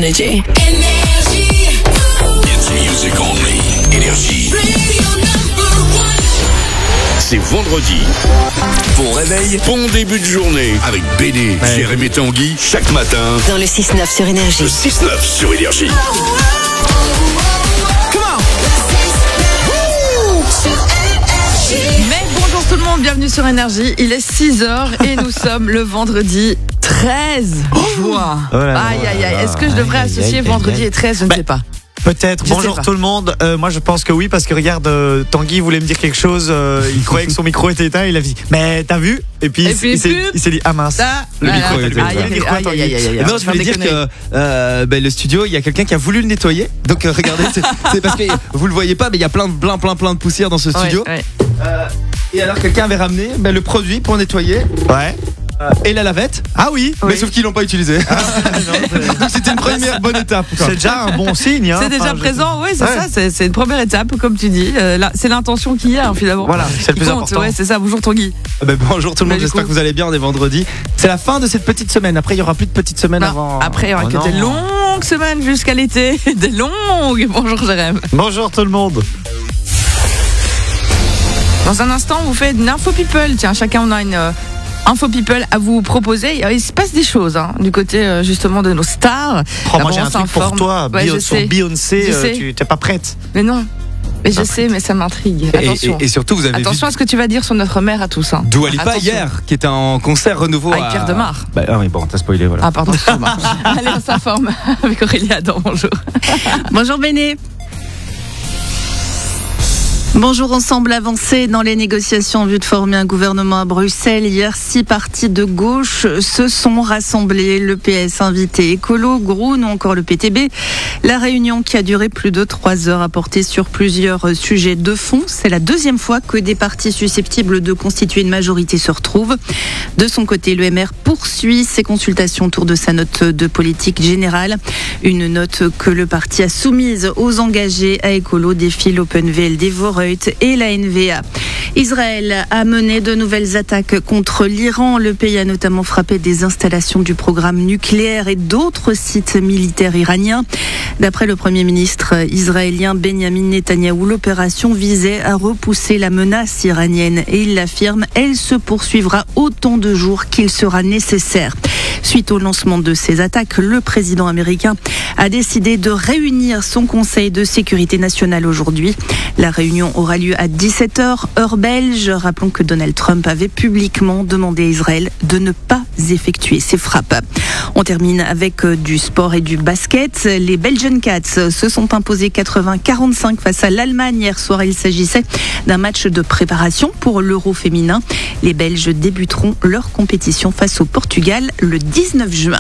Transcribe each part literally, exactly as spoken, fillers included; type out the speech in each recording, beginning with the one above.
Energy. Énergie. It's music only. Énergie. C'est vendredi. Bon réveil, bon début de journée avec Béné, ouais. Jérémy et Tanguy chaque matin. Dans le six neuf sur Énergie. Le six neuf sur Énergie. Mais bonjour tout le monde, bienvenue sur Énergie. Il est six heures et nous sommes le vendredi treize juin. Oh là là, aïe aïe aïe. Est-ce que je devrais aïe, associer aïe, vendredi aïe. et treize? Je ne bah, sais pas. Peut-être. Je Bonjour tout le monde. Euh, moi, je pense que oui, parce que regarde, euh, Tanguy voulait me dire quelque chose. Euh, il croyait que son micro était éteint. Il a dit, mais t'as vu? Et puis, et il, puis il, s'est, il s'est dit, ah mince. Ça, le voilà. micro était éteint. Non, je voulais dire que euh, ben, le studio, il y a quelqu'un qui a voulu le nettoyer. Donc, euh, regardez, c'est, c'est parce que vous le voyez pas, mais il y a plein, plein, plein, plein de poussière dans ce studio. Ouais, ouais. Euh, et alors, quelqu'un avait ramené ben, le produit pour nettoyer. Ouais. Euh, et la lavette. Ah oui, mais oui. sauf qu'ils l'ont pas utilisé. Ah, non, donc c'était une première bonne étape. Quoi. C'est déjà un bon signe. Hein. C'est déjà enfin, présent, oui, c'est ouais. ça. C'est, c'est une première étape, comme tu dis. Euh, là, c'est l'intention qu'il y a, hein, finalement. Voilà, c'est le plus compte, important. Ouais, c'est ça. Bonjour Tanguy. Ah ben, bonjour tout le monde. J'espère coup. que vous allez bien. On est vendredi. C'est la fin de cette petite semaine. Après, il y aura plus de petites semaines non. avant. Après, il y aura oh, que non. des longues semaines jusqu'à l'été. Des longues. Bonjour Jérémy. Bonjour tout le monde. Dans un instant, on vous fait une info people. Tiens, chacun on a une. Euh, Info People à vous proposer. Il se passe des choses hein, du côté justement de nos stars. Oh, moi j'ai un truc pour toi. Ouais, Bio- sur Beyoncé, euh, tu n'es pas prête? Mais non. Mais je sais, mais ça m'intrigue. Et, Attention. Et, et surtout, vous avez Attention vu... à ce que tu vas dire sur notre mère à tous. Hein. Dua Lipa hier, qui était en concert renouveau avec à... Pierre Demar. Bah, ah oui, bon, t'as spoilé, voilà. Ah pardon. Allez, on s'informe avec Aurélie Adam. Bonjour. Bonjour Béné. Bonjour, on semble avancer dans les négociations en vue de former un gouvernement à Bruxelles. Hier, six partis de gauche se sont rassemblés. Le P S invité Écolo, Groen ou encore le P T B. La réunion qui a duré plus de trois heures a porté sur plusieurs sujets de fond. C'est la deuxième fois que des partis susceptibles de constituer une majorité se retrouvent. De son côté, le M R poursuit ses consultations autour de sa note de politique générale. Une note que le parti a soumise aux engagés à Écolo, Défi, l'Open V L D, Voreux et la N V A. Israël a mené de nouvelles attaques contre l'Iran. Le pays a notamment frappé des installations du programme nucléaire et d'autres sites militaires iraniens. D'après le Premier ministre israélien Benjamin Netanyahou, l'opération visait à repousser la menace iranienne et il l'affirme, elle se poursuivra autant de jours qu'il sera nécessaire. Suite au lancement de ces attaques, le président américain a décidé de réunir son Conseil de sécurité nationale aujourd'hui. La réunion aura lieu à dix-sept heures, heure belge. Rappelons que Donald Trump avait publiquement demandé à Israël de ne pas effectuer ces frappes. On termine avec du sport et du basket. Les Belgian Cats se sont imposés quatre-vingts à quarante-cinq face à l'Allemagne hier soir. Il s'agissait d'un match de préparation pour l'Euro féminin. Les Belges débuteront leur compétition face au Portugal le dix-neuf juin.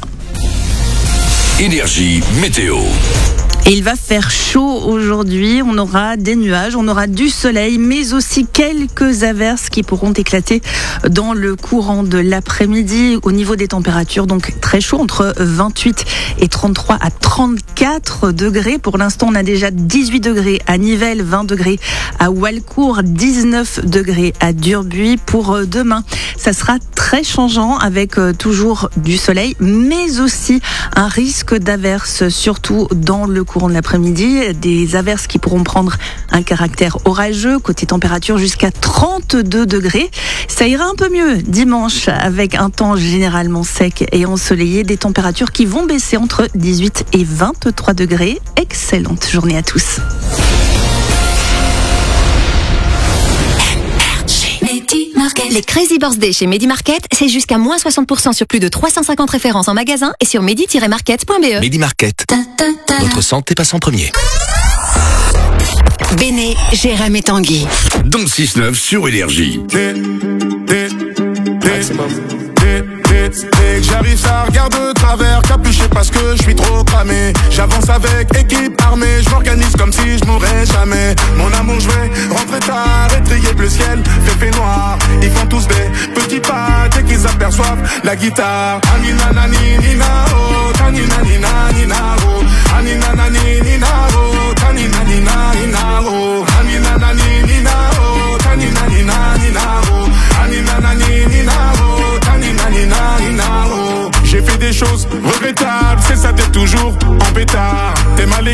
Énergie météo. Et il va faire chaud aujourd'hui, on aura des nuages, on aura du soleil, mais aussi quelques averses qui pourront éclater dans le courant de l'après-midi. Au niveau des températures, donc très chaud, entre vingt-huit et trente-trois à trente-quatre degrés. Pour l'instant, on a déjà dix-huit degrés à Nivelles, vingt degrés à Walcourt, dix-neuf degrés à Durbuy. Pour demain, ça sera très changeant avec toujours du soleil, mais aussi un risque d'averses, surtout dans le courant de l'après-midi, des averses qui pourront prendre un caractère orageux, côté température jusqu'à trente-deux degrés. Ça ira un peu mieux dimanche avec un temps généralement sec et ensoleillé, des températures qui vont baisser entre dix-huit et vingt-trois degrés. Excellente journée à tous. Les Crazy Birthday chez Medi Market, c'est jusqu'à moins soixante pour cent sur plus de trois cent cinquante références en magasin et sur medi tiret market point b e. Medi Market. Votre santé passe en premier. Béné, Jérémy et Tanguy. Dans le six neuf sur Énergie. Dès que j'arrive ça regarde de travers, capuché parce que je suis trop cramé. J'avance avec équipe armée, je m'organise comme si je mourrais jamais. Mon amour je vais rentrer tard, étrier le ciel, fait fait noir. Ils font tous des petits pas dès qu'ils aperçoivent la guitare. Anina nani nina oh, tanina nina nina oh, anina nani nina oh, tanina nina nina oh, anina nani nina oh, tanina nina nina oh, anina nani nina oh, tanina nina nina oh. J'ai fait des choses regrettables, c'est ça t'es toujours embêté.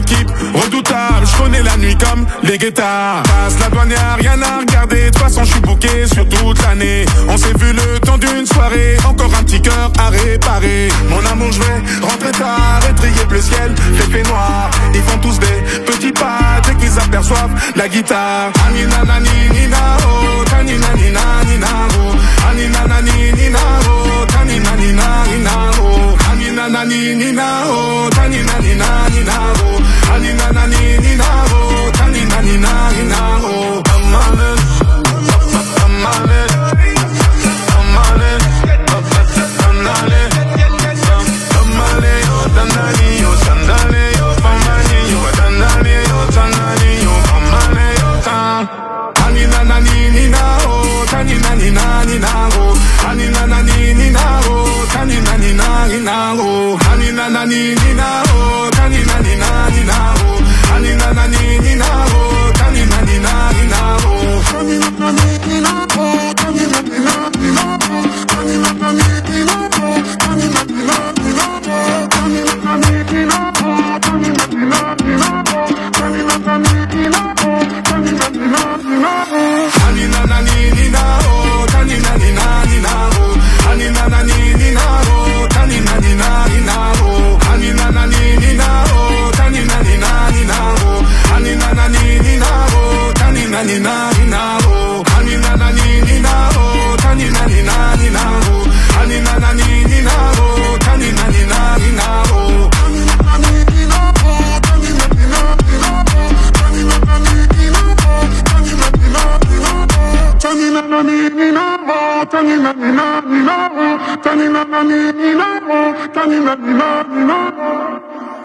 équipe redoutable, je connais la nuit comme les guettards. Passe la douane, y'a rien à regarder, de toute façon je suis bouqué sur toute l'année. On s'est vu le temps d'une soirée, encore un petit cœur à réparer. Mon amour, je vais rentrer tard et trier le ciel, fait fait noir. Ils font tous des petits pas dès qu'ils aperçoivent la guitare. Anina nani nina oh, tanina nina nina oh, anina nani nina oh, tanina nina nina oh, anina nani nina oh, tanina nina nina oh, anina nani nina oh, tanina nina nina oh. Amale, amale, amale, amale, amale, yo dandani yo sandale yo famani yo dandani yo tanani yo amale yo tan. Anina nani nina oh, tanina nina nina oh, anina nani nina oh, tanina nina nina oh, anina nani nina oh, tanina nina nina oh, anina nani nina oh, tanina nina nina oh, tanina nani nina oh, tanina nina nina oh, tanina nani nina oh, tanina nina nina oh, tanina nani nina oh, tanina nina nina oh, tanina nani nina oh, tanina nina nina oh, anina nani nina oh, tanina nina nina oh, anina nani nina oh, tanina nina nina oh, anina nani nina oh, tanina nina nina oh, anina nani nina oh, tanina nina nina oh, anina nani nina oh, tanina nina nina oh, anina nani nina oh, tanina nina nina oh, anina nani nina oh, tanina nina nina oh, tanina nani nina oh, tanina nina nina oh, tanina nani nina oh, tanina nina nina oh, tanina nani nina oh, tanina nina nina oh.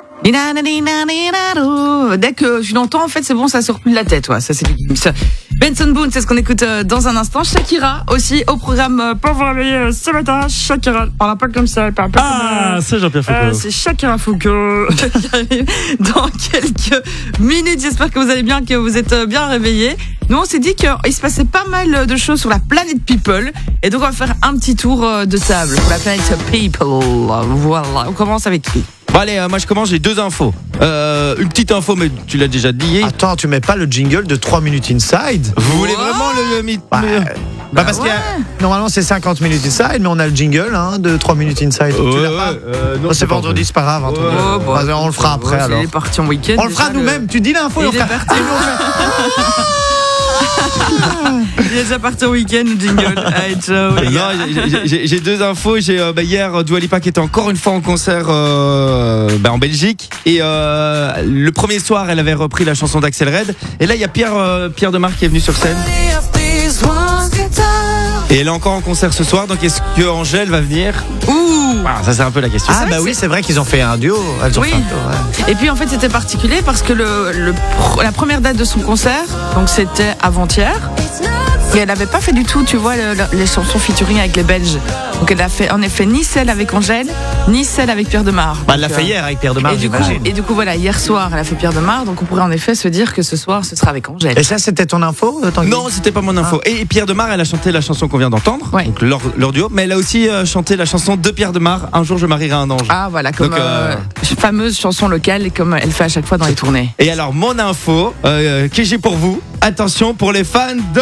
Dès que je l'entends, en fait, c'est bon, ça sort plus de la tête. Ouais. Ça, c'est du ça. Benson Boone, c'est ce qu'on écoute euh, dans un instant. Shakira aussi au programme euh, pour vous réveiller euh, ce matin. Shakira, on parle pas comme ça, elle parle pas ah, comme. Ah, c'est Jean-Pierre Foucault. Euh, c'est Shakira Foucault qui arrive dans quelques minutes. J'espère que vous allez bien, que vous êtes bien réveillés. Nous, on s'est dit qu'il se passait pas mal de choses sur la planète People. Et donc, on va faire un petit tour de table sur la planète People. Voilà, on commence avec qui? Bon allez, euh, moi je commence, j'ai deux infos. Euh, une petite info, mais tu l'as déjà dit. Attends, tu mets pas le jingle de trois minutes inside? Vous voulez vraiment le, le mythe? Bah, bah, bah parce ouais. que normalement c'est cinquante minutes inside, mais on a le jingle hein, de trois minutes inside. Ouais, tu l'as ouais, pas euh, non, c'est vendredi, c'est pas grave. Hein, ouais, ouais, bah, bah, on le fera après ouais, alors. Il est parti en week-end. On le fera nous-mêmes, le... tu dis l'info et on fera. Il est déjà parti au week-end, le jingle. Hey, ciao, non, j'ai, j'ai deux infos. J'ai euh, bah, hier Dua Lipa qui était encore une fois en concert euh, bah, en Belgique. Et euh, le premier soir, elle avait repris la chanson d'Axel Red. Et là, il y a Pierre euh, Pierre Demar qui est venu sur scène. Et elle est encore en concert ce soir. Donc est-ce que Angèle va venir? Ouh, ah, ça c'est un peu la question. Ah bah oui, c'est vrai qu'ils ont fait un duo. Elles ont oui. fait un duo, ouais. Et puis en fait, c'était particulier parce que le, le la première date de son concert, donc c'était avant-hier. Et elle n'avait pas fait du tout, tu vois, le, le, les chansons featuring avec les Belges. Donc elle a fait en effet ni celle avec Angèle, ni celle avec Pierre Demar. Bah, elle l'a fait hier avec Pierre Demar, et du, coup, et du coup, voilà, hier soir, elle a fait Pierre Demar. Donc on pourrait en effet se dire que ce soir, ce sera avec Angèle. Et ça, c'était ton info, Tanguy? Non, c'était pas mon info. Ah. Et Pierre Demar, elle a chanté la chanson qu'on vient d'entendre, ouais. donc leur, leur duo. Mais elle a aussi euh, chanté la chanson de Pierre Demar, Un jour je marierai un ange. Ah voilà, comme donc, euh, euh, fameuse chanson locale, comme elle fait à chaque fois dans les tournées. Et alors, mon info, euh, que j'ai pour vous, attention pour les fans de...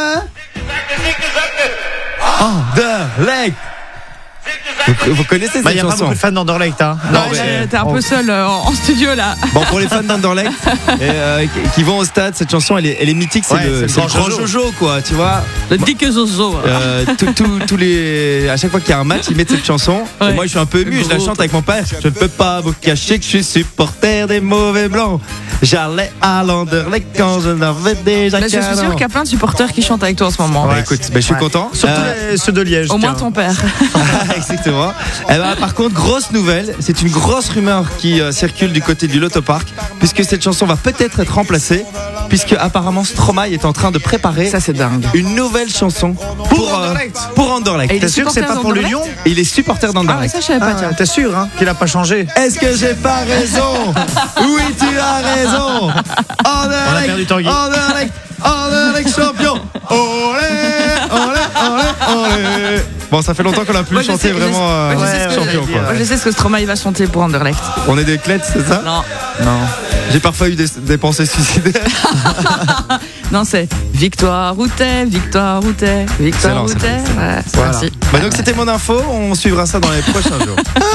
Anderlecht. Vous, vous connaissez cette bah, y a chanson? Il n'y a pas beaucoup de fans d'Anderlecht. Hein. Non, mais t'es un peu seul euh, en studio là. Bon, pour les fans d'Anderlecht euh, qui vont au stade, cette chanson elle est, elle est mythique. C'est, ouais, le, c'est le, c'est le grand Jojo. Jojo, quoi, tu vois. Le Dick Jojo. Euh, tout, tout, tous les, à chaque fois qu'il y a un match, ils mettent cette chanson. Ouais. Et moi, je suis un peu ému. Je la chante avec mon père. Je ne peux pas vous cacher que je suis supporter des mauvais blancs. J'allais à l'Anderlecht quand je n'avais déjà. Mais je suis sûr qu'il y a plein de supporters qui chantent avec toi en ce moment. Ouais, ouais. Écoute, bah, je suis ouais. content. Surtout euh, les, ceux de Liège. Au moins ton père. Exactement. Eh ben, par contre, grosse nouvelle, c'est une grosse rumeur qui euh, circule du côté du Lotopark, puisque cette chanson va peut-être être remplacée, puisque apparemment Stromae est en train de préparer ça, c'est dingue. une nouvelle chanson pour, pour Anderlecht. Euh, pour Anderlecht. T'es sûr que c'est pas pour l'Union? Il est supporter d'Anderlecht. Ah, ça, je savais pas, ah, t'es sûr hein, qu'il a pas changé? Est-ce que j'ai pas raison? Oui, tu as raison. Anderlecht, on a perdu Tanguy. Anderlecht, Anderlecht champion. Olé, olé, olé, olé. Bon, ça fait longtemps qu'on a plus chanté sais, vraiment euh, ouais, champion. Quoi. Moi, je sais ce que Stromae va chanter pour Anderlecht. On est des clettes, c'est ça? Non. Non. J'ai parfois eu des, des pensées suicidaires. Non, c'est victoire ou t'es, victoire ou t'es, victoire ou t'es. Ouais, voilà. Bah donc c'était mon info, on suivra ça dans les prochains jours.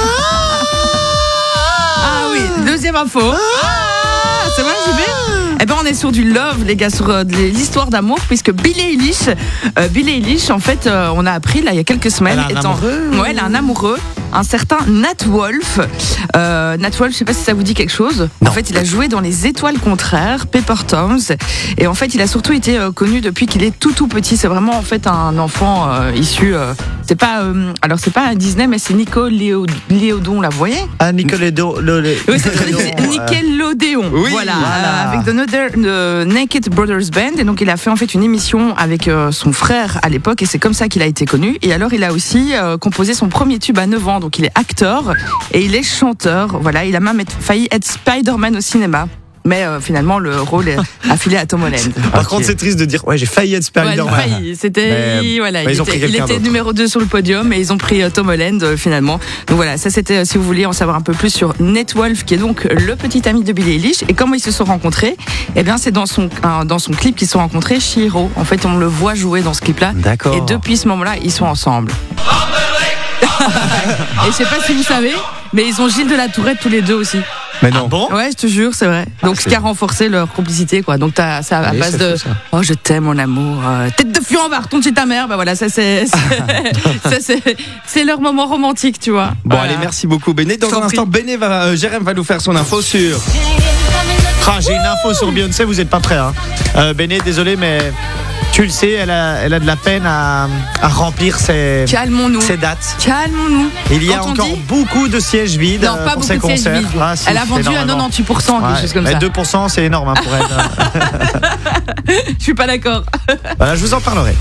Ah oui, deuxième info. Ah, c'est vrai, j'y vais. Eh ben on est sur du love, les gars, sur euh, l'histoire d'amour, puisque Billie Eilish, euh, Billie Eilish, en fait, euh, on a appris là il y a quelques semaines, elle a un étant, amoureux, ouais, elle a un amoureux, un certain Nat Wolff. Euh, Nat Wolff, je sais pas si ça vous dit quelque chose. Non. En fait, il a joué dans Les Étoiles contraires, Pepper Toms, et en fait, il a surtout été euh, connu depuis qu'il est tout tout petit. C'est vraiment en fait un enfant euh, issu. Euh, c'est pas, euh, alors c'est pas un Disney, mais c'est Nico Léo, Léodon, là, vous voyez? Ah, Nickelodeon. Oui, c'est Nickelodeon. Oui, voilà, voilà. Euh, avec The Other, The Naked Brothers Band. Et donc, il a fait en fait une émission avec euh, son frère à l'époque, et c'est comme ça qu'il a été connu. Et alors, il a aussi euh, composé son premier tube à neuf ans. Donc, il est acteur et il est chanteur. Voilà, il a même failli être Spider-Man au cinéma. Mais euh, finalement, le rôle est affilé à Tom Holland. Par Ok. contre, c'est triste de dire, ouais, j'ai failli être Ouais, Spider-Man. il a failli. C'était, Mais- voilà, mais il ils ont était, pris il quelqu'un était d'autre. numéro deux sur le podium et ils ont pris euh, Tom Holland euh, finalement. Donc voilà, ça c'était, euh, si vous voulez en savoir un peu plus sur Nat Wolff, qui est donc le petit ami de Billie Eilish, et comment ils se sont rencontrés. Eh bien, c'est dans son, euh, dans son clip qu'ils se sont rencontrés, Chihiro. En fait, on le voit jouer dans ce clip-là. D'accord. Et depuis ce moment-là, ils sont ensemble. Et je sais pas si vous savez, mais ils ont Gilles de la Tourette tous les deux aussi. Mais non. Ah bon? Ouais, je te jure, c'est vrai. Donc, c'est- ce qui a renforcé leur complicité, quoi. Donc, t'as, ça à Oui, base c'est de, fou, ça. oh, je t'aime, mon amour, euh, tête de fion, on va retourner chez ta mère. Bah voilà, ça c'est, c'est, ça, c'est, c'est leur moment romantique, tu vois. Bon, Voilà. allez, merci beaucoup, Béné. Dans Je t'en un instant, prie. Béné va, euh, Jérém va nous faire son info sur. Ah, j'ai une info sur Beyoncé, vous êtes pas prêts. Hein. Euh, Béné, désolé, mais tu le sais, elle a, elle a de la peine à, à remplir ses, Calmons-nous. ses dates. Calmons-nous. Il y a Quand on encore dit- beaucoup de sièges vides Non, euh, pas pour beaucoup ses de sièges concerts. vides. Ah, si, Elle a vendu à énormément. quatre-vingt-dix pour cent, quelque Ouais, chose comme mais ça. deux pour cent, c'est énorme hein, pour elle. Je suis pas d'accord. Voilà, je vous en parlerai.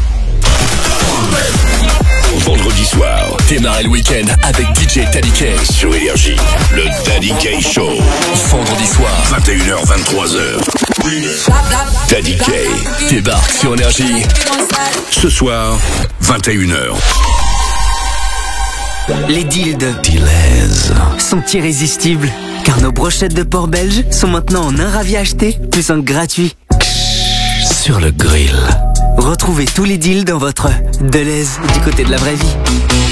Vendredi soir, démarrez le week-end avec D J Daddy K sur Énergie. Le Daddy K Show. Vendredi soir, vingt et une heures, vingt-trois heures. Daddy K débarque sur Énergie. Ce soir, vingt et une heures. Les dildes sont irrésistibles, car nos brochettes de porc belge sont maintenant en un ravi acheté, plus un gratuit. Sur le grill. Retrouvez tous les deals dans votre Deleuze du côté de la vraie vie.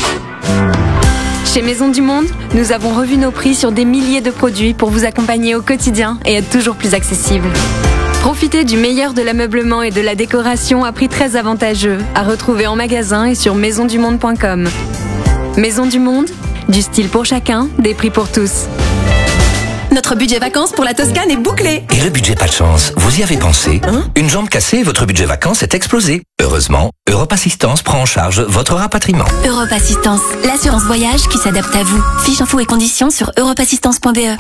Chez Maison du Monde, nous avons revu nos prix sur des milliers de produits pour vous accompagner au quotidien et être toujours plus accessible. Profitez du meilleur de l'ameublement et de la décoration à prix très avantageux, à retrouver en magasin et sur maison du monde point com. Maison du Monde, du style pour chacun, des prix pour tous. Notre budget vacances pour la Toscane est bouclé. Et le budget pas de chance, vous y avez pensé? Une jambe cassée et votre budget vacances est explosé. Heureusement, Europe Assistance prend en charge votre rapatriement. Europe Assistance, l'assurance voyage qui s'adapte à vous. Fiches infos et conditions sur europe assistance point b e.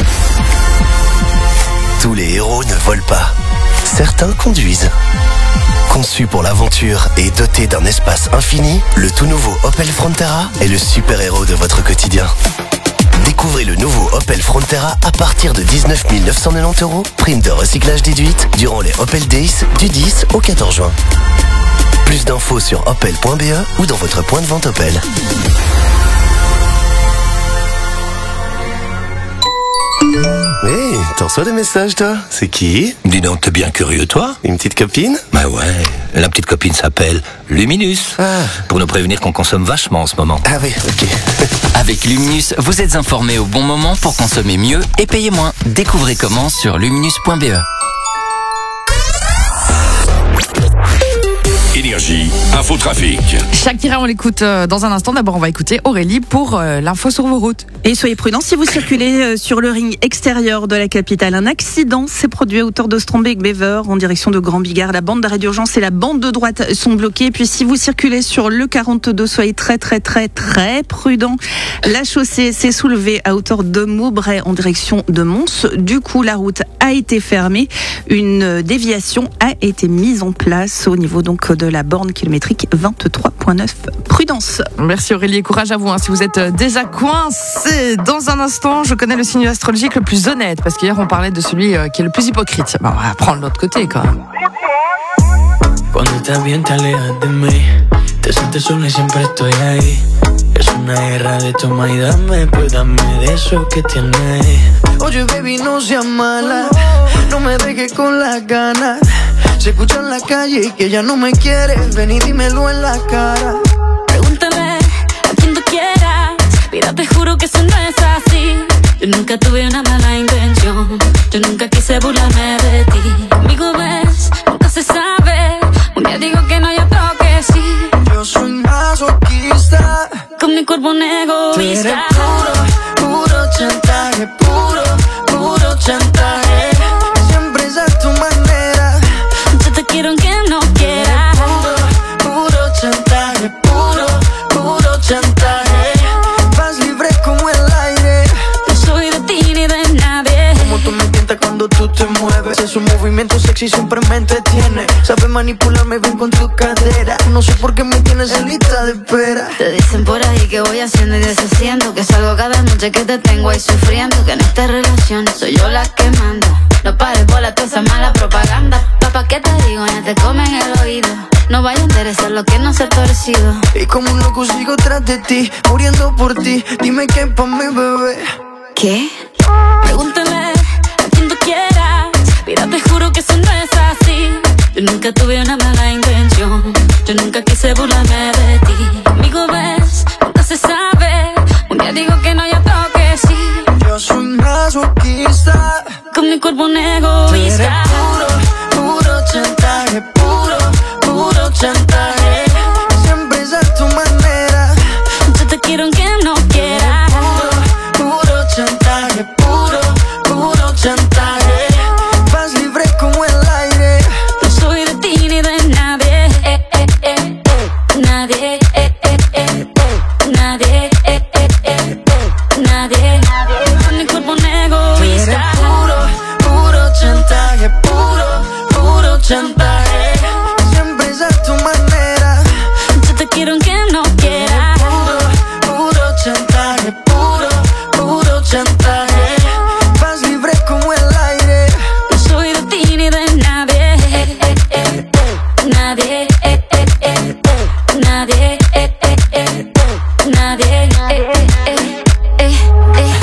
Tous les héros ne volent pas. Certains conduisent. Conçu pour l'aventure et doté d'un espace infini, le tout nouveau Opel Frontera est le super-héros de votre quotidien. Découvrez le nouveau Opel Frontera à partir de dix-neuf mille neuf cent quatre-vingt-dix euros, prime de recyclage déduite durant les Opel Days du dix au quatorze juin. Plus d'infos sur opel point b e ou dans votre point de vente Opel. Hé, hey, t'en reçois des messages, toi? C'est qui? Dis donc, t'es bien curieux, toi? Une petite copine? Bah ouais, la petite copine s'appelle Luminus. Ah. Pour nous prévenir qu'on consomme vachement en ce moment. Ah oui, ok. Avec Luminus, vous êtes informé au bon moment pour consommer mieux et payer moins. Découvrez comment sur luminus point b e. Énergie, infotrafic. Shakira, on l'écoute euh, dans un instant. D'abord, on va écouter Aurélie pour euh, l'info sur vos routes. Et soyez prudents si vous circulez euh, sur le ring extérieur de la capitale. Un accident s'est produit à hauteur de Strombeek-Bever en direction de Grand Bigard. La bande d'arrêt d'urgence et la bande de droite sont bloquées. Puis si vous circulez sur le quarante-deux, soyez très très très très prudents. La chaussée s'est soulevée à hauteur de Maubray en direction de Mons. Du coup, la route a été fermée. Une déviation a été mise en place au niveau donc de la borne kilométrique vingt-trois point neuf. Prudence. Merci Aurélie et courage à vous hein, si vous êtes euh, déjà coincé. Dans un instant, je connais le signe astrologique le plus honnête parce qu'hier on parlait de celui euh, qui est le plus hypocrite. Bah, on va prendre l'autre côté quand même. Cuando estás bien te alejas de mí, te Te sientes sola y siempre estoy ahí. Es una guerra de toma y dame, pues dame de eso que tienes. Oye, baby, no seas mala, no me dejes con las ganas. Se escucha en la calle y que ya no me quieres. Ven y dímelo en la cara. Pregúntale a quien tú quieras. Mira, te juro que eso no es así. Yo nunca tuve una mala intención. Yo nunca quise burlarme de ti. Conmigo ves, nunca se sabe. Un día digo que no, y otro que sí. Yo soy masoquista. Con mi cuerpo un egoísta. Tú eres puro, puro chantaje. Puro, puro chantaje. Siempre es a tu manera. Yo te quiero aunque no quieras. Puro, puro chantaje. Puro, puro chantaje. Vas libre como el aire. No soy de ti ni de nadie. Como tú me tientas cuando tú te mueves. Es un movimiento sexy, siempre me entretiene. Sabes manipularme bien con tu cadera. No sé por qué me tienes en lista de espera. Te dicen por ahí que voy haciendo y deshaciendo, que salgo cada noche que te tengo ahí sufriendo, que en esta relación soy yo la que manda. No pares bola toda esa mala propaganda. Papá, ¿qué te digo? Ya te comen el oído. No vaya a interesar lo que no se ha torcido. Y como un loco sigo tras de ti, muriendo por ti. Dime qué pa' mi bebé. ¿Qué? Pregúntale a quien tú quieras. Mira, te juro que eso no es así. Yo nunca tuve una mala intención. Yo nunca quise burlarme de ti. Conmigo ves, nunca se sabe. Un día digo que no, y otro que sí. Yo soy masoquista. Con mi cuerpo un egoísta. Puro, puro chantaje. Puro, puro chantaje. Siempre es a tu manera. Yo te quiero aunque no quieras. Puro, puro chantaje. Puro, puro chantaje. Vas libre como el aire. No soy de ti ni de nadie. Eh, eh, eh, eh. Nadie. Eh, eh, eh, eh. Nadie. Eh, eh, eh, eh. Nadie. Con mi cuerpo un egoísta. Puro, puro chantaje. Puro, puro chantaje. Siempre es a tu manera. Yo te quiero aunque no quieras. Puro, puro chantaje. Puro, puro chantaje. Vas libre como el aire. No soy de ti ni de nadie. Eh, eh, eh, eh. Nadie. Eh, eh, eh, eh. Nadie. Eh, eh, eh, eh. Nadie. Eh, eh, eh, eh, eh.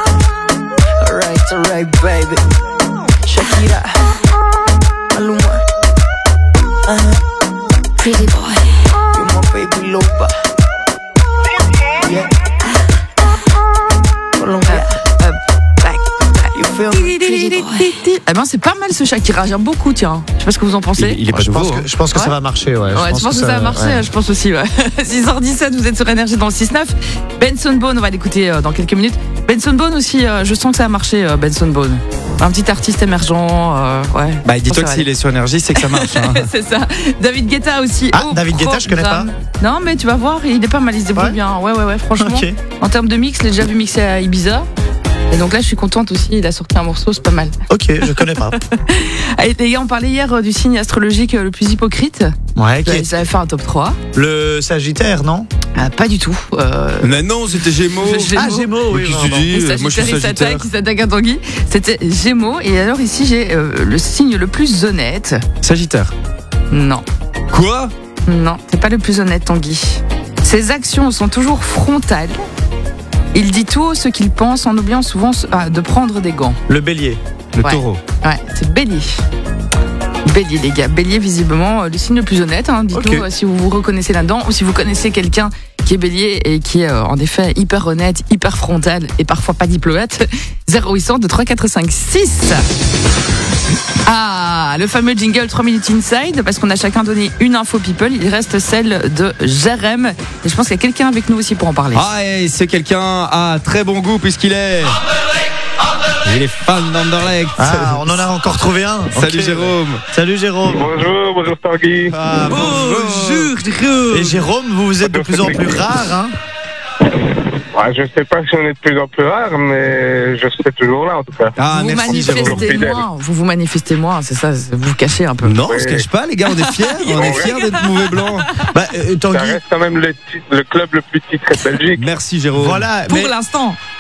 Alright, alright, baby. Shakira, Maluma, uh-huh. Pretty boy. You're my baby loba. Yeah. Colombia. You feel me? Pretty boy. Eh ben c'est pas mal ce Shakira, j'aime beaucoup, tiens. Je sais pas ce que vous en pensez. Il, il est pas je nouveau. pense que, je pense que Ouais. ça va marcher, ouais. Ouais, je pense, que, ça va marcher, ouais. je pense aussi, ouais. six heures dix-sept, vous êtes sur Énergie dans le six neuf. Benson Boone, on va l'écouter euh, dans quelques minutes. Benson Boone aussi, euh, je sens que ça a marché, euh, Benson Boone. Un petit artiste émergent, euh, ouais. Bah, dis-toi Je pense que ça s'il va est sur énergie, c'est que ça marche. Hein. aller. C'est ça. David Guetta aussi. Ah, au David Guetta, je connais pas. programme. Non, mais tu vas voir, il est pas mal, il se débrouille Ouais. bien. Ouais, ouais, ouais, franchement. Ok. En termes de mix, je l'ai déjà vu mixer à Ibiza. Et donc là, je suis contente aussi, il a sorti un morceau, c'est pas mal. Ok, je connais pas. Allez, les gars, on parlait hier euh, du signe astrologique euh, le plus hypocrite. Ouais, qui Vous est avez fait un top trois. le Sagittaire, non? Ah, pas du tout. Euh, Mais non, c'était Gémeaux. Gémeaux. Ah, Gémeaux, oui. Qui se pardon. dit, Et euh, moi je suis Sagittaire, il Sagittaire. s'attaque, il s'attaque à Tanguy. C'était Gémeaux. Et alors ici, j'ai euh, le signe le plus honnête. Sagittaire. Non, Quoi? non, c'est pas le plus honnête, Tanguy. Ses actions sont toujours frontales. Il dit tout haut ce qu'il pense en oubliant souvent ah, de prendre des gants. Le Bélier. Le Ouais. taureau. Ouais, c'est Bélier. Bélier, les gars. Bélier, visiblement, euh, le signe le plus honnête. Hein. Dites-nous Ok. euh, si vous vous reconnaissez là-dedans ou si vous connaissez quelqu'un qui est Bélier et qui est euh, en effet hyper honnête, hyper frontal et parfois pas diplomate. zéro huit cent deux trois quatre cinq six. Ah, le fameux jingle trois minutes inside, parce qu'on a chacun donné une info people. Il reste celle de Jérém. Et je pense qu'il y a quelqu'un avec nous aussi pour en parler. Ah, et c'est quelqu'un à très bon goût puisqu'il est. Il est fan d'Anderlecht. Ah, on en a encore trouvé un. Salut Ok. Jérôme. Salut Jérôme. Bonjour, bonjour Tanguy. Ah, Bonjour, Jérôme. Et Jérôme, vous vous êtes de plus en plus rare, hein? Ouais, je sais pas si on est de plus en plus rare, mais je serai toujours là en tout cas. Ah, vous merci Jérôme. manifestez moins, vous vous manifestez moins, c'est ça, vous vous cachez un peu. Non, on Oui. se cache pas, les gars, on est fiers. On est fiers d'être mauvais blancs. Bah, euh, Ça Tanguy, reste quand même le, titre- le club le plus titré de Belgique. Merci Jérôme. voilà. Pour mais l'instant.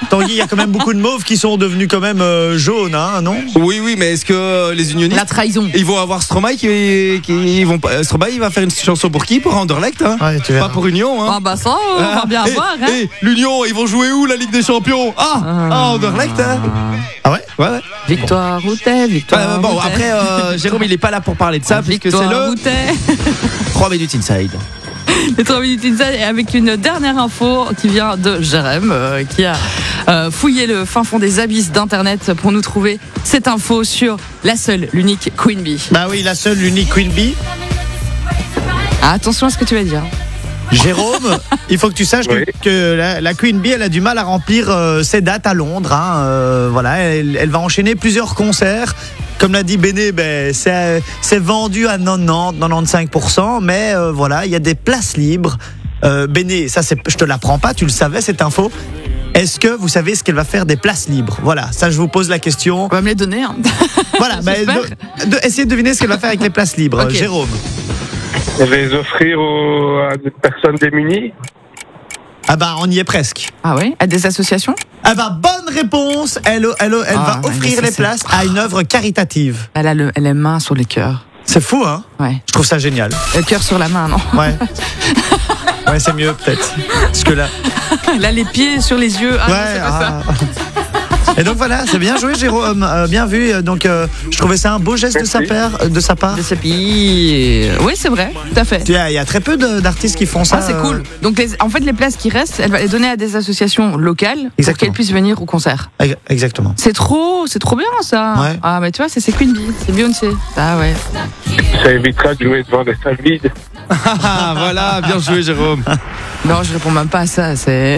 Tanguy, il y a quand même beaucoup de mauves qui sont devenus quand même euh, jaunes, hein, non? Oui, oui, mais est-ce que euh, les unionistes. La trahison. Ils vont avoir Stromae qui, qui ils vont pas. Stromae, il va faire une chanson pour qui? Pour Anderlecht, hein? Ouais, tu verras. Pas pour Union, hein? Ah bah ça, on va bien et, voir. Hein. Et l'Union, ils vont jouer où la Ligue des Champions? Ah, ah Anderlecht, hein? Ah ouais? Ouais, ouais. Victoire Routet, victoire. Euh, bon, Routet. après, euh, Jérôme, il est pas là pour parler de ça, puisque c'est le Routet. trois minutes inside. Les trois minutes inside avec une dernière info qui vient de Jérém, euh, qui a euh, fouillé le fin fond des abysses d'internet pour nous trouver cette info sur la seule, l'unique Queen Bee. Bah oui, la seule, l'unique Queen Bee. Ah, attention à ce que tu vas dire. Jérôme, il faut que tu saches Oui. que, que la, la Queen Bee, elle a du mal à remplir euh, ses dates à Londres. Hein, euh, voilà, elle, elle va enchaîner plusieurs concerts. Comme l'a dit Béné, ben, c'est, c'est vendu à quatre-vingt-dix, quatre-vingt-quinze pour cent, mais euh, voilà, il y a des places libres. Euh, Béné, ça, c'est, je te l'apprends pas, tu le savais cette info. Est-ce que vous savez ce qu'elle va faire des places libres? Voilà, ça je vous pose la question. On va me les donner. Hein. Voilà, ben, de, de, essayez de deviner ce qu'elle va faire avec les places libres. Okay. Jérôme. Elle va les offrir aux, à des personnes démunies. Ah bah on y est presque. Ah oui? À des associations? Ah bah bonne réponse. Elle, elle, elle Ah, va ouais, offrir mais les ça, places à une œuvre caritative. Elle a le, elle a main sur les cœurs. C'est fou, hein? Ouais. Je trouve ça génial. Le cœur sur la main, non? Ouais. Ouais, c'est mieux peut-être. Parce que là. Elle a les pieds sur les yeux. Ah, ouais. non, c'est pas ça. Ah. Et donc voilà, c'est bien joué, Jérôme. Euh, bien vu. Donc euh, je trouvais ça un beau geste de sa, part, de sa part. De sa pille. Oui, c'est vrai, tout à fait. Il y a, il y a très peu de, d'artistes qui font ça. Ah, c'est cool. Donc, les, en fait, les places qui restent, elle va les donner à des associations locales Exactement. pour qu'elles puissent venir au concert. Exactement. C'est trop, c'est trop bien ça. Ouais. Ah, mais tu vois, c'est, c'est Queen Bee, c'est Beyoncé. Ah ouais. Ça évitera de jouer devant des salles vides. Ah, voilà, bien joué, Jérôme. Non, je réponds même pas à ça. C'est.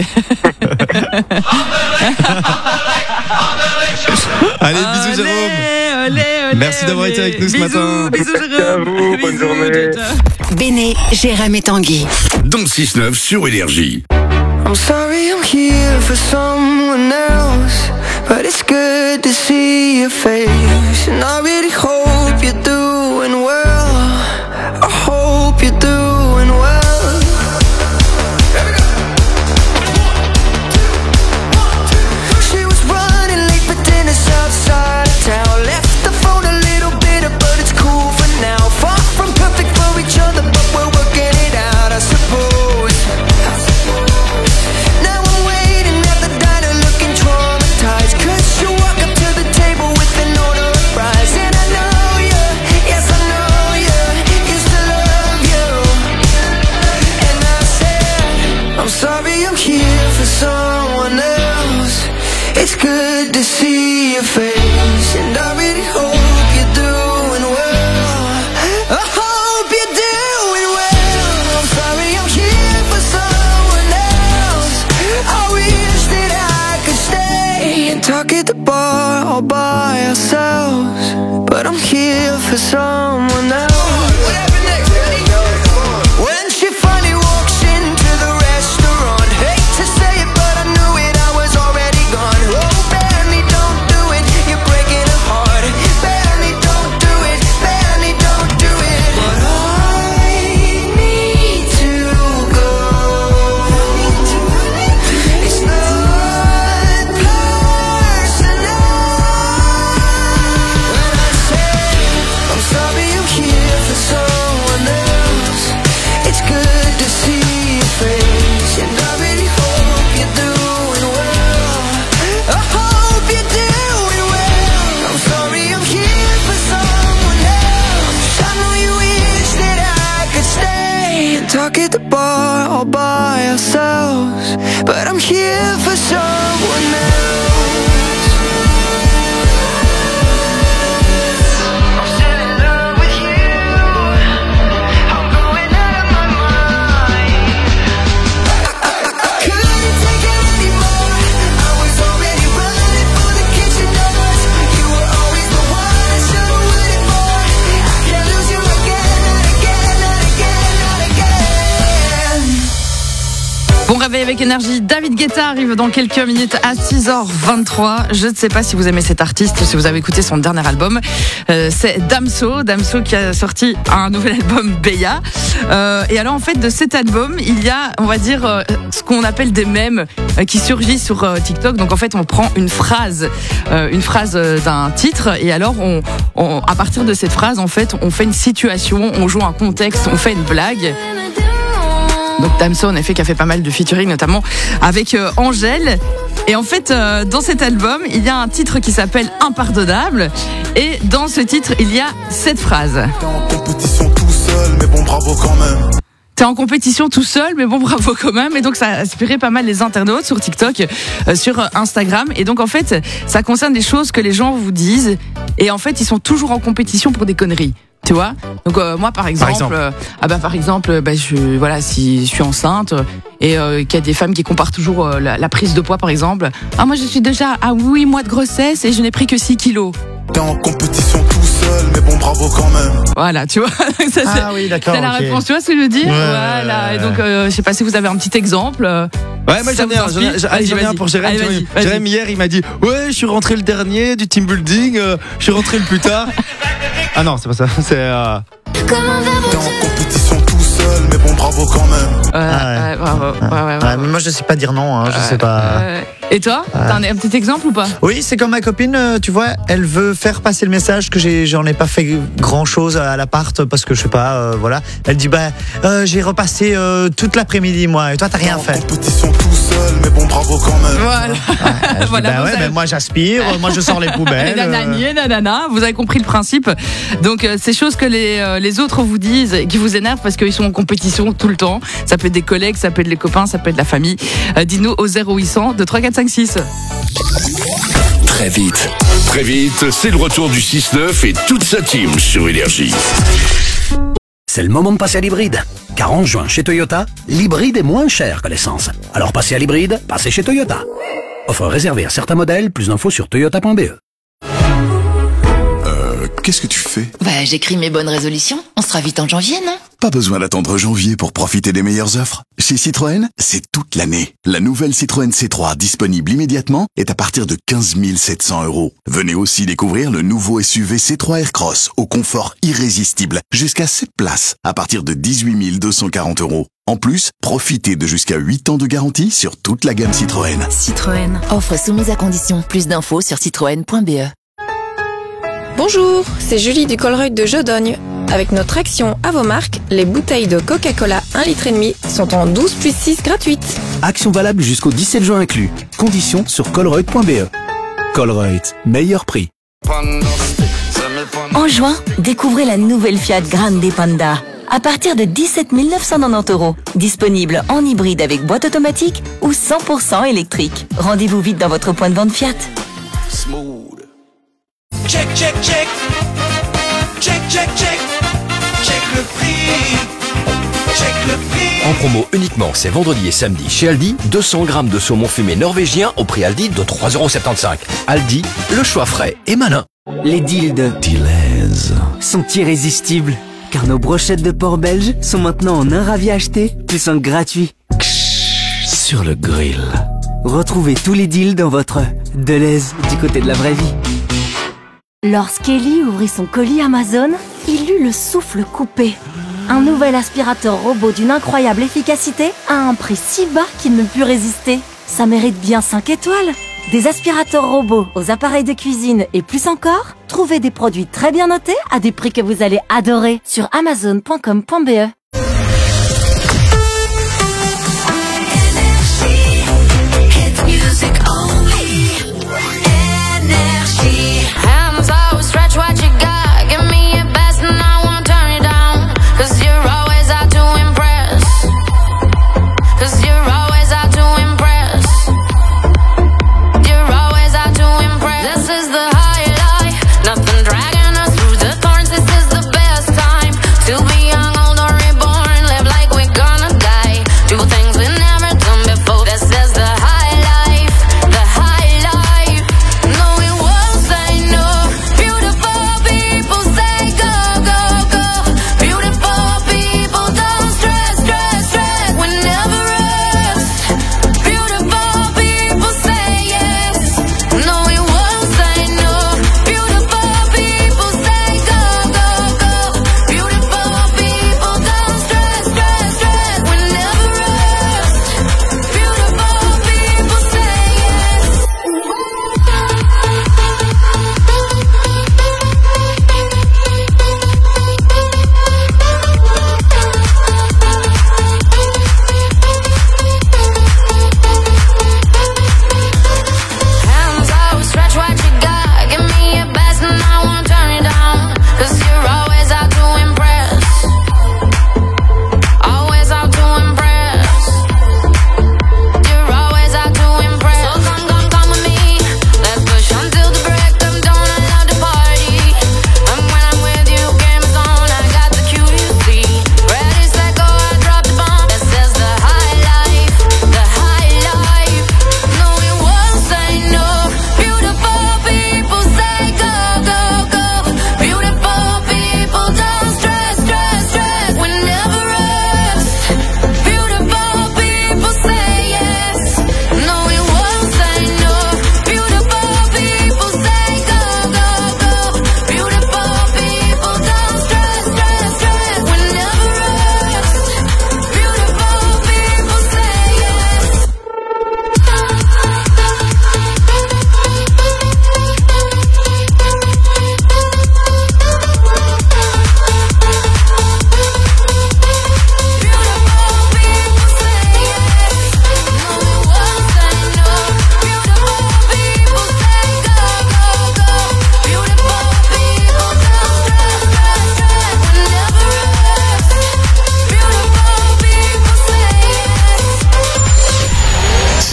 Allez, bisous, Jérôme. Allez, allez, merci d'avoir allez. été avec nous ce bisous, matin. Bisous, Jérôme. À vous, bonne Bisous, journée. ciao, ciao. Béné, Jérém et Tanguy. Dans six neuf sur Énergie. I'm sorry I'm here for someone else, but it's good to see your face. And I really hope you're doing well. I hope you're doing well. She was running late for dinner outside of town. Left the phone a little bitter, but it's cool for now. Far from perfect for each other, but we're working it out, I suppose. Now I'm waiting at the diner looking traumatized, 'cause you walk up to the table with an order of fries. And I know you, yes I know you, used to love you. And I said, I'm sorry I'm here for someone else. It's good to see your face, and I really hope you're doing well. I hope you're doing well. I'm sorry I'm here for someone else. I wish that I could stay and talk at the bar all by ourselves, but I'm here for someone else. When she finally walks into the restaurant, hate to say it, but I knew it, I was already gone. Oh, Benny, don't do it, you're breaking her heart. Benny, don't do it, Benny, don't do it. But I need to go. It's not personal. When I say I'm sorry I'm here for someone else, it's good to see your face, and I really hope you're doing well. I hope you're doing well. I'm sorry I'm here for someone else. I know you wish that I could stay and talk at the bar all by ourselves, but I'm here for someone else. I'm still in love with you. I'm going out of my mind. I couldn't take it anymore. I was already running for the kitchen doors. You were always the one I should have waited for. I can't lose you again, not again, not again, not again. réveil avec énergie. David Guetta arrive dans quelques minutes à six heures vingt-trois. Je ne sais pas si vous aimez cet artiste, si vous avez écouté son dernier album. Euh, c'est Damso, Damso qui a sorti un nouvel album, Beya. Euh, et alors en fait de cet album, il y a, on va dire, euh, ce qu'on appelle des mèmes euh, qui surgissent sur euh, TikTok. Donc en fait, on prend une phrase, euh, une phrase euh, d'un titre, et alors on, on, à partir de cette phrase, en fait, on fait une situation, on joue un contexte, on fait une blague. Donc Damso, en effet, qui a fait pas mal de featuring, notamment avec euh, Angèle. Et en fait, euh, dans cet album, il y a un titre qui s'appelle Impardonnable. Et dans ce titre, il y a cette phrase. T'es en compétition tout seul, mais bon, bravo quand même. T'es en compétition tout seul, mais bon, bravo quand même. Et donc, ça a inspiré pas mal les internautes sur TikTok, euh, sur Instagram. Et donc, en fait, ça concerne des choses que les gens vous disent. Et en fait, ils sont toujours en compétition pour des conneries. Tu vois, donc euh, moi par exemple, par exemple. Euh, ah bah par exemple, bah je voilà, si je suis enceinte et euh, qu'il y a des femmes qui comparent toujours euh, la, la prise de poids par exemple. Ah moi je suis déjà à huit mois de grossesse et je n'ai pris que six kilos. T'es en compétition tout seul, mais bon bravo quand même. Voilà, tu vois. Ça, ah oui, d'accord. C'est la okay. réponse, tu vois ce que je veux dire. Ouais, voilà. Et donc, euh, je sais pas si vous avez un petit exemple. Ouais, moi j'en ai un, j'en ai, j'en ai, j'en ai un pour Jérém. Jérém hier, il m'a dit, ouais, je suis rentré le dernier du team building, euh, je suis rentré le plus tard. Ah non, c'est pas ça. C'est. Euh... T'es en compétition tout seul, mais bon bravo quand même. Ouais, ah ouais. Ouais, bravo. Ouais, ouais, ouais, ouais, mais moi je sais pas dire non, hein, je ouais, sais pas. Ouais. Et toi, ouais. T'as un, un petit exemple ou pas? Oui, c'est comme ma copine, tu vois, elle veut faire passer le message que j'ai, j'en ai pas fait grand chose à l'appart parce que je sais pas, euh, voilà. Elle dit bah euh, j'ai repassé euh, toute l'après-midi moi et toi t'as rien fait. Compétition tout seul, mais bon bravo quand même. Voilà. Ouais, voilà dis, bah ouais, avez... mais moi j'aspire, moi je sors les poubelles. Nanani, nanana, vous avez compris le principe. Donc euh, ces choses que les euh, les autres vous disent et qui vous énervent parce qu'ils sont en compétition tout le temps. Ça peut être des collègues, ça peut être les copains, ça peut être la famille. Euh, dis-nous au zéro huit cent deux trois quatre cinq six. Très vite. Très vite, c'est le retour du six neuf et toute sa team sur Énergie. C'est le moment de passer à l'hybride. Car en juin, chez Toyota, l'hybride est moins cher que l'essence. Alors passez à l'hybride, passez chez Toyota. Offre réservée à certains modèles, plus d'infos sur toyota point b e. Euh, qu'est-ce que tu fais? Bah, j'écris mes bonnes résolutions. On sera vite en janvier, non? Pas besoin d'attendre janvier pour profiter des meilleures offres. Chez Citroën, c'est toute l'année. La nouvelle Citroën C trois disponible immédiatement est à partir de quinze mille sept cents euros. Venez aussi découvrir le nouveau S U V C trois Aircross au confort irrésistible. Jusqu'à sept places à partir de dix-huit mille deux cent quarante euros. En plus, profitez de jusqu'à huit ans de garantie sur toute la gamme Citroën. Citroën. Offre soumise à condition. Plus d'infos sur citroën point b e. Bonjour, c'est Julie du Colruyt de Jodogne. Avec notre action à vos marques, les bouteilles de Coca-Cola un litre et demi sont en douze plus six gratuites. Action valable jusqu'au dix-sept juin inclus. Conditions sur colruyt point b e. Colruyt, meilleur prix. En juin, découvrez la nouvelle Fiat Grande Panda. À partir de dix-sept mille neuf cent quatre-vingt-dix euros. Disponible en hybride avec boîte automatique ou cent pour cent électrique. Rendez-vous vite dans votre point de vente Fiat. Smooth. Check, check, check. Check, check, check. Check le prix. Check le prix. En promo uniquement ces vendredis et samedis chez Aldi, deux cents grammes de saumon fumé norvégien au prix Aldi de trois euros soixante-quinze. Aldi, le choix frais et malin. Les deals de Deleuze sont irrésistibles, car nos brochettes de porc belge sont maintenant en un ravi acheté, plus un gratuit. Sur le grill. Retrouvez tous les deals dans votre Deleuze du côté de la vraie vie. Lorsqu'Ellie ouvrit son colis Amazon, il eut le souffle coupé. Un nouvel aspirateur robot d'une incroyable efficacité à un prix si bas qu'il ne put résister. Ça mérite bien cinq étoiles. Des aspirateurs robots aux appareils de cuisine et plus encore, trouvez des produits très bien notés à des prix que vous allez adorer sur amazon point com point b e. What you got, give me your best and I won't turn it down. Cause you're always out to impress. Cause you're always out to impress. You're always out to impress. This is the high life, nothing dragging us through the thorns. This is the best time to be young, old or in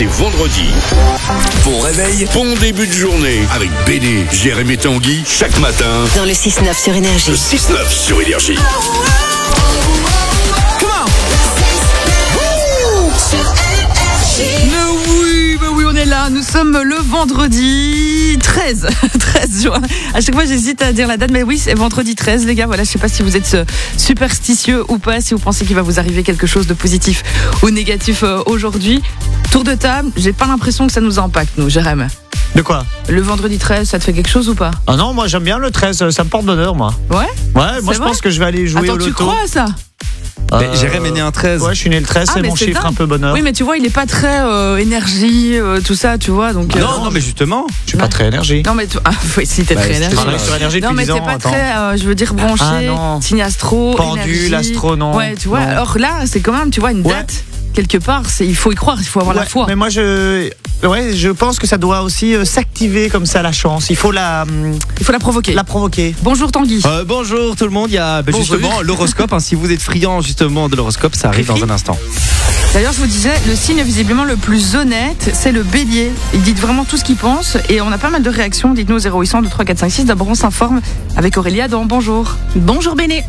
c'est vendredi. Bon réveil, bon début de journée avec Béné, Jérémy et Tanguy chaque matin. Dans le six neuf sur Énergie. Le six neuf sur Énergie. Mais oui, mais oui, on est là. Nous sommes le vendredi treize. treize juin. À chaque fois, j'hésite à dire la date, mais oui, c'est vendredi treize, les gars. Voilà, je sais pas si vous êtes superstitieux ou pas, si vous pensez qu'il va vous arriver quelque chose de positif ou négatif aujourd'hui. Tour de table, j'ai pas l'impression que ça nous impacte, nous, Jérém. De quoi? Le vendredi treize, ça te fait quelque chose ou pas? Ah non, moi j'aime bien le treize, ça me porte bonheur, moi. Ouais? Ouais, moi C'est je vrai pense que je vais aller jouer Attends, au loto. tu crois à ça? Mais Jérém est né un treize. Ouais, je suis né le treize, Ah, c'est mais mon c'est chiffre dingue. un peu bonheur. Oui, mais tu vois, il est pas très euh, énergie, euh, tout ça, tu vois. Donc, euh, Non, non, mais justement. Je suis pas très énergie. Non, mais tu... ah, oui, si t'es Bah, très je énergie. travaille sur énergie Non, depuis mais dix t'es ans, pas attends. très, euh, je veux dire, branché, Ah, non. signe astro, Pendu, énergie. l'astro, non. Ouais, tu vois. Non. Alors là, c'est quand même, tu vois, une Ouais. date. Quelque part, c'est, il faut y croire, il faut avoir la Ouais, foi. Mais moi, je, ouais, je pense que ça doit aussi euh, s'activer comme ça la chance. Il faut la, hum, Il faut la provoquer. la provoquer. Bonjour Tanguy. Euh, bonjour tout le monde, il y a ben, Bonjour. justement l'horoscope, hein, si vous êtes friand justement de l'horoscope, ça arrive dans un instant. D'ailleurs, je vous disais, le signe visiblement le plus honnête, c'est le bélier. Il dit vraiment tout ce qu'il pense et on a pas mal de réactions. Dites-nous au zéro huit cent deux trois quatre cinq six. D'abord, on s'informe avec Aurélia dans Bonjour. Bonjour Béné.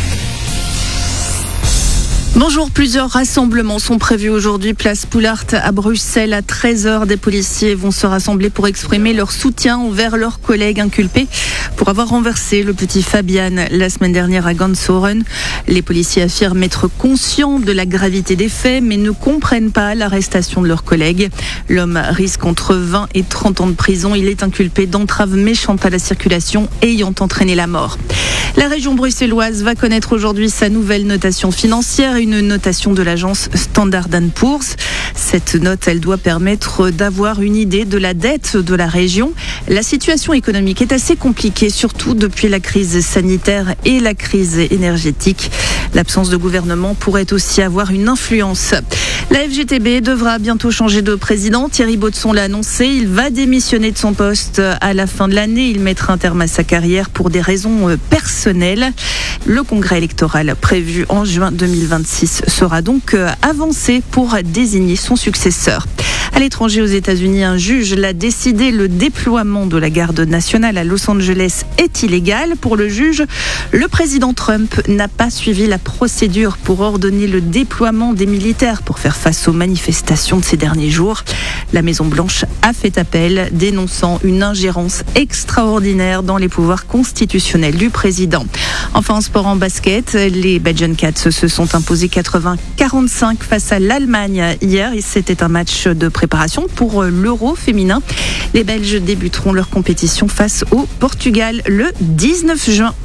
Bonjour, plusieurs rassemblements sont prévus aujourd'hui, place Poulart à Bruxelles. À treize heures, des policiers vont se rassembler pour exprimer leur soutien envers leurs collègues inculpés pour avoir renversé le petit Fabian la semaine dernière à Gansoren. Les policiers affirment être conscients de la gravité des faits, mais ne comprennent pas l'arrestation de leurs collègues. L'homme risque entre vingt et trente ans de prison. Il est inculpé d'entrave méchante à la circulation ayant entraîné la mort. La région bruxelloise va connaître aujourd'hui sa nouvelle notation financière, une notation de l'agence Standard and Poor's. Cette note, elle doit permettre d'avoir une idée de la dette de la région. La situation économique est assez compliquée, surtout depuis la crise sanitaire et la crise énergétique. L'absence de gouvernement pourrait aussi avoir une influence. La F G T B devra bientôt changer de président. Thierry Botsson l'a annoncé. Il va démissionner de son poste à la fin de l'année. Il mettra un terme à sa carrière pour des raisons personnelles. Le congrès électoral prévu en juin deux mille vingt-six sera donc avancé pour désigner son successeur. À l'étranger, aux États-Unis, un juge l'a décidé. Le déploiement de la garde nationale à Los Angeles est illégal. Pour le juge, le président Trump n'a pas suivi la procédure pour ordonner le déploiement des militaires pour faire face aux manifestations de ces derniers jours. La Maison-Blanche a fait appel, dénonçant une ingérence extraordinaire dans les pouvoirs constitutionnels du président. Enfin, en sport, en basket, les Belgian Cats se sont imposés quatre-vingts à quarante-cinq face à l'Allemagne hier. C'était un match de préparation pour l'Euro féminin. Les Belges débuteront leur compétition face au Portugal le dix-neuf juin.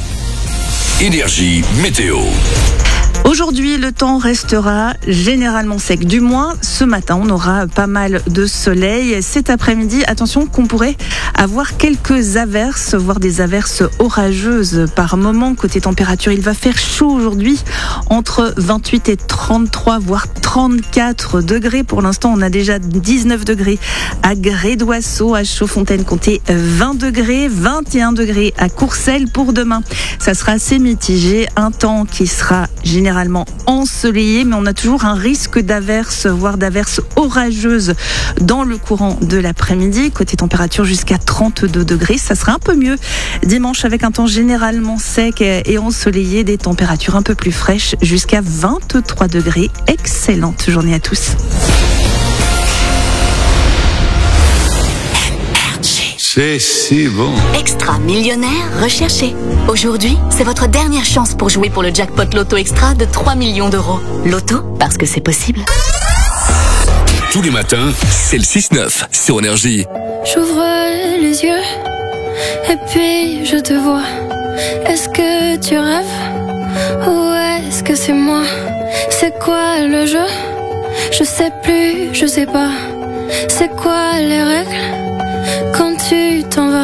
Énergie météo. Aujourd'hui, le temps restera généralement sec. Du moins, ce matin, on aura pas mal de soleil. Cet après-midi, attention qu'on pourrait avoir quelques averses, voire des averses orageuses par moment. Côté température, il va faire chaud aujourd'hui, entre vingt-huit et trente-trois, voire trente-quatre degrés. Pour l'instant, on a déjà dix-neuf degrés à Gré-d'Oisseau, à Chaudfontaine, comptez vingt degrés, vingt et un degrés à Courcelles pour demain. Ça sera assez mitigé, un temps qui sera généralement Généralement ensoleillé, mais on a toujours un risque d'averses, voire d'averses orageuses dans le courant de l'après-midi. Côté température, jusqu'à trente-deux degrés. Ça sera un peu mieux dimanche avec un temps généralement sec et ensoleillé, des températures un peu plus fraîches, jusqu'à vingt-trois degrés. Excellente journée à tous. C'est si bon. Extra millionnaire recherché. Aujourd'hui, c'est votre dernière chance pour jouer pour le jackpot Loto Extra de trois millions d'euros. Loto, parce que c'est possible. Tous les matins, c'est le six neuf sur Énergie. J'ouvre les yeux et puis je te vois. Est-ce que tu rêves ou est-ce que c'est moi? C'est quoi le jeu? Je sais plus, je sais pas. C'est quoi les règles quand tu t'en vas?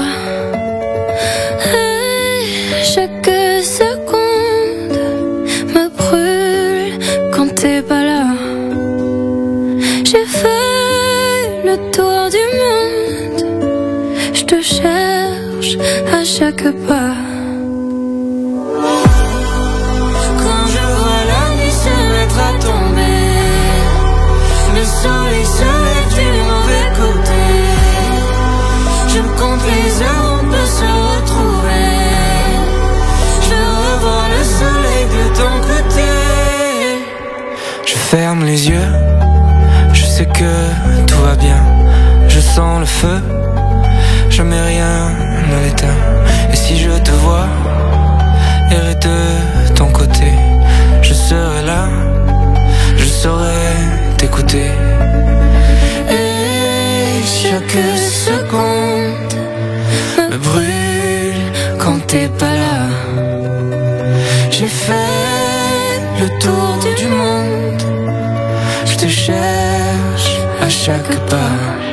Hey, chaque seconde me brûle quand t'es pas là. J'ai fait le tour du monde, je te cherche à chaque pas. Quand je vois la nuit se mettre à tomber, le soleil se lève. ferme les yeux, je sais que tout va bien. Je sens le feu, jamais rien ne l'éteint. Et si je te vois errer de ton côté, je serai là, je saurai t'écouter. Et chaque seconde me brûle quand t'es pas là. J'ai fait le tour du monde, je te cherche à chaque pas.